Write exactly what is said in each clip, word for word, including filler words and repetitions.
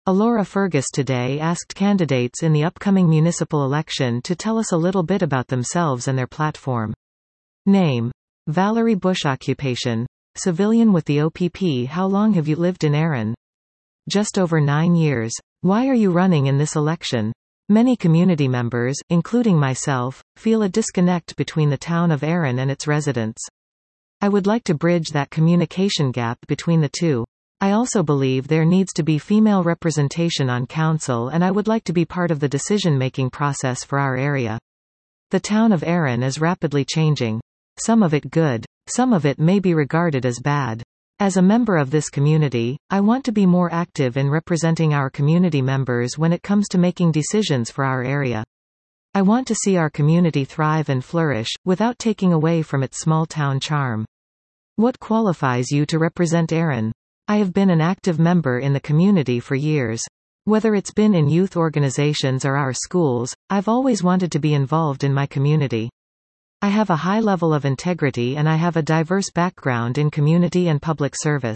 Alora Fergus today asked candidates in the upcoming municipal election to tell us a little bit about themselves and their platform. Name: Valerie Bush. Occupation: civilian with the O P P. How long have you lived in Erin? Just over nine years. Why are you running in this election? Many community members, including myself, feel a disconnect between the town of Erin and its residents. I would like to bridge that communication gap between the two. I also believe there needs to be female representation on council, and I would like to be part of the decision-making process for our area. The town of Erin is rapidly changing. Some of it good. Some of it may be regarded as bad. As a member of this community, I want to be more active in representing our community members when it comes to making decisions for our area. I want to see our community thrive and flourish, without taking away from its small-town charm. What qualifies you to represent Erin? I have been an active member in the community for years. Whether it's been in youth organizations or our schools, I've always wanted to be involved in my community. I have a high level of integrity and I have a diverse background in community and public service.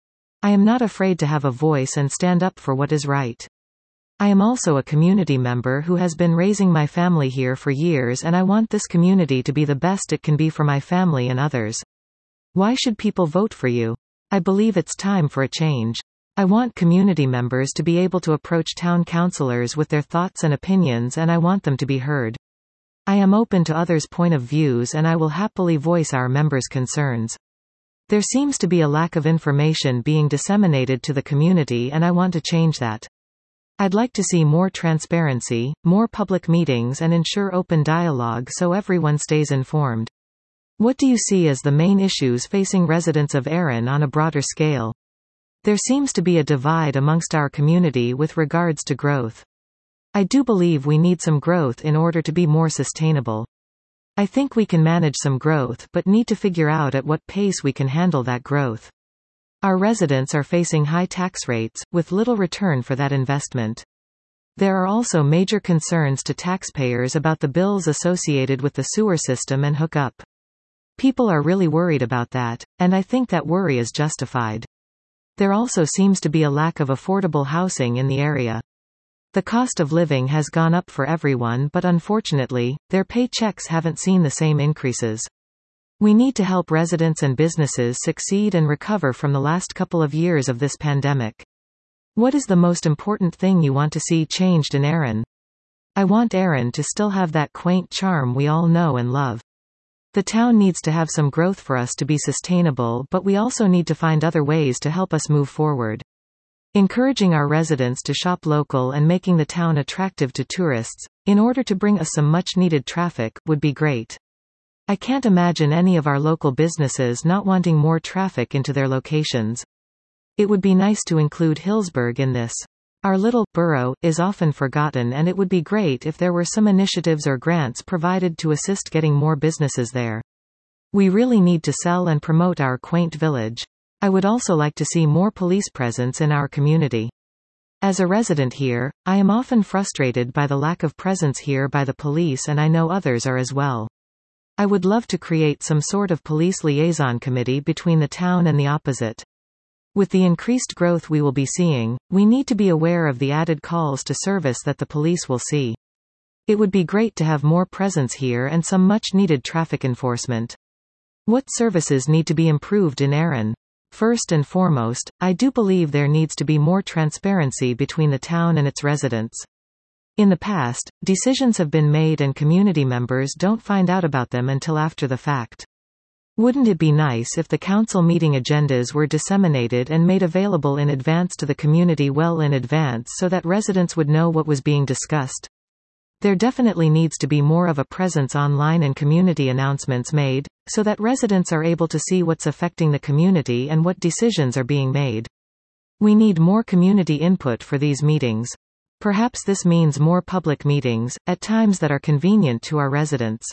I am not afraid to have a voice and stand up for what is right. I am also a community member who has been raising my family here for years, and I want this community to be the best it can be for my family and others. Why should people vote for you? I believe it's time for a change. I want community members to be able to approach town councillors with their thoughts and opinions, and I want them to be heard. I am open to others' point of views and I will happily voice our members' concerns. There seems to be a lack of information being disseminated to the community, and I want to change that. I'd like to see more transparency, more public meetings, and ensure open dialogue so everyone stays informed. What do you see as the main issues facing residents of Erin on a broader scale? There seems to be a divide amongst our community with regards to growth. I do believe we need some growth in order to be more sustainable. I think we can manage some growth but need to figure out at what pace we can handle that growth. Our residents are facing high tax rates, with little return for that investment. There are also major concerns to taxpayers about the bills associated with the sewer system and hookup. People are really worried about that, and I think that worry is justified. There also seems to be a lack of affordable housing in the area. The cost of living has gone up for everyone, but unfortunately, their paychecks haven't seen the same increases. We need to help residents and businesses succeed and recover from the last couple of years of this pandemic. What is the most important thing you want to see changed in Erin? I want Erin to still have that quaint charm we all know and love. The town needs to have some growth for us to be sustainable, but we also need to find other ways to help us move forward. Encouraging our residents to shop local and making the town attractive to tourists, in order to bring us some much-needed traffic, would be great. I can't imagine any of our local businesses not wanting more traffic into their locations. It would be nice to include Hillsburg in this. Our little borough is often forgotten, and it would be great if there were some initiatives or grants provided to assist getting more businesses there. We really need to sell and promote our quaint village. I would also like to see more police presence in our community. As a resident here, I am often frustrated by the lack of presence here by the police, and I know others are as well. I would love to create some sort of police liaison committee between the town and the opposite. With the increased growth we will be seeing, we need to be aware of the added calls to service that the police will see. It would be great to have more presence here and some much-needed traffic enforcement. What services need to be improved in Erin? First and foremost, I do believe there needs to be more transparency between the town and its residents. In the past, decisions have been made and community members don't find out about them until after the fact. Wouldn't it be nice if the council meeting agendas were disseminated and made available in advance to the community well in advance so that residents would know what was being discussed? There definitely needs to be more of a presence online and community announcements made, so that residents are able to see what's affecting the community and what decisions are being made. We need more community input for these meetings. Perhaps this means more public meetings, at times that are convenient to our residents.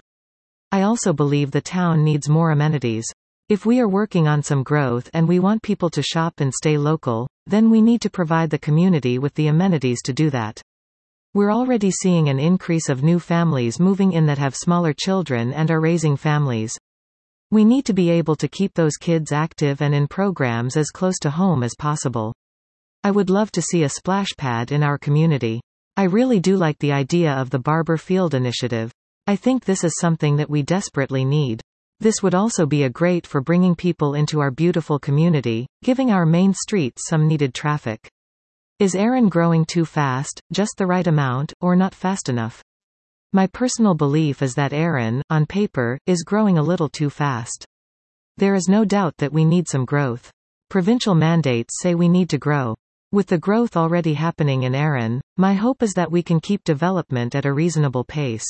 I also believe the town needs more amenities. If we are working on some growth and we want people to shop and stay local, then we need to provide the community with the amenities to do that. We're already seeing an increase of new families moving in that have smaller children and are raising families. We need to be able to keep those kids active and in programs as close to home as possible. I would love to see a splash pad in our community. I really do like the idea of the Barber Field initiative. I think this is something that we desperately need. This would also be a great for bringing people into our beautiful community, giving our main streets some needed traffic. Is Erin growing too fast, just the right amount, or not fast enough? My personal belief is that Erin, on paper, is growing a little too fast. There is no doubt that we need some growth. Provincial mandates say we need to grow. With the growth already happening in Erin, my hope is that we can keep development at a reasonable pace.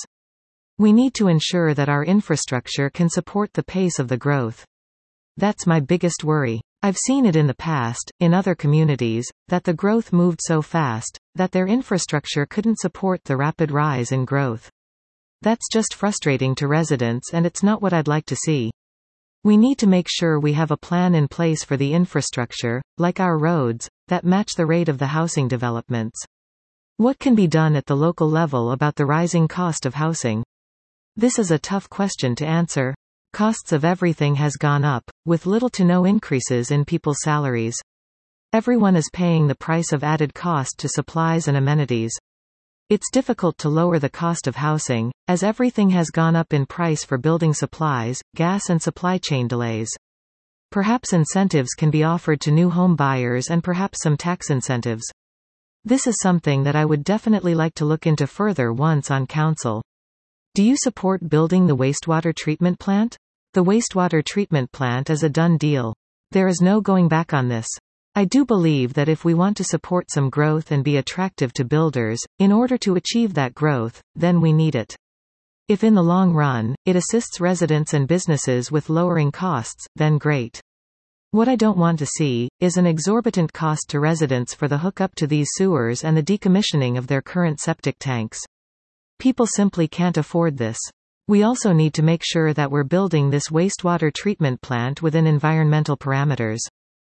We need to ensure that our infrastructure can support the pace of the growth. That's my biggest worry. I've seen it in the past, in other communities, that the growth moved so fast, that their infrastructure couldn't support the rapid rise in growth. That's just frustrating to residents, and it's not what I'd like to see. We need to make sure we have a plan in place for the infrastructure, like our roads, that match the rate of the housing developments. What can be done at the local level about the rising cost of housing? This is a tough question to answer. Costs of everything has gone up, with little to no increases in people's salaries. Everyone is paying the price of added cost to supplies and amenities. It's difficult to lower the cost of housing, as everything has gone up in price for building supplies, gas and supply chain delays. Perhaps incentives can be offered to new home buyers and perhaps some tax incentives. This is something that I would definitely like to look into further once on council. Do you support building the wastewater treatment plant? The wastewater treatment plant is a done deal. There is no going back on this. I do believe that if we want to support some growth and be attractive to builders, in order to achieve that growth, then we need it. If in the long run, it assists residents and businesses with lowering costs, then great. What I don't want to see, is an exorbitant cost to residents for the hookup to these sewers and the decommissioning of their current septic tanks. People simply can't afford this. We also need to make sure that we're building this wastewater treatment plant within environmental parameters.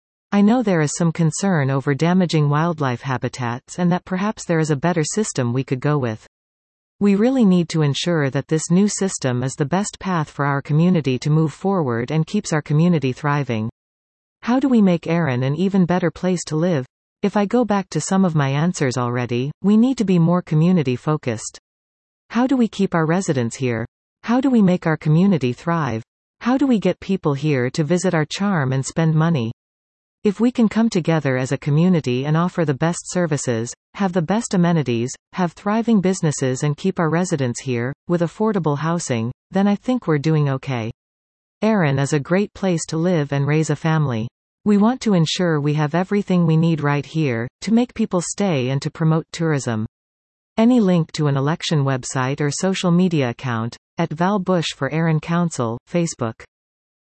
I know there is some concern over damaging wildlife habitats and that perhaps there is a better system we could go with. We really need to ensure that this new system is the best path for our community to move forward and keeps our community thriving. How do we make Erin an even better place to live? If I go back to some of my answers already, we need to be more community-focused. How do we keep our residents here? How do we make our community thrive? How do we get people here to visit our charm and spend money? If we can come together as a community and offer the best services, have the best amenities, have thriving businesses and keep our residents here, with affordable housing, then I think we're doing okay. Erin is a great place to live and raise a family. We want to ensure we have everything we need right here, to make people stay and to promote tourism. Any link to an election website or social media account, at Val Bush for Erin Council, Facebook.